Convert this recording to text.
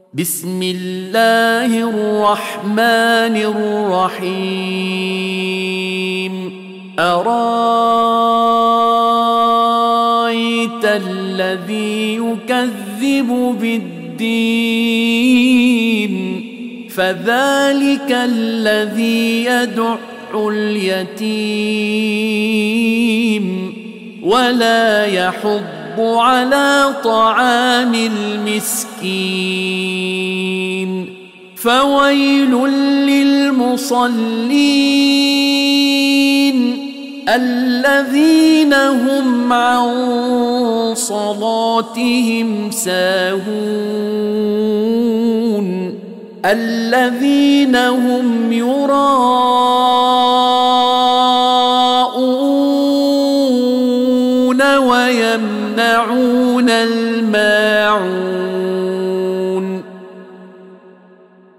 بسم الله الرحمن الرحيم أرايت الذي يكذب بالدين فذلك الذي يدع اليتيم ولا يحض على طعام المسكين فويل للمصلين الذين هم عن صلاتهم ساهون الذين هم يراءون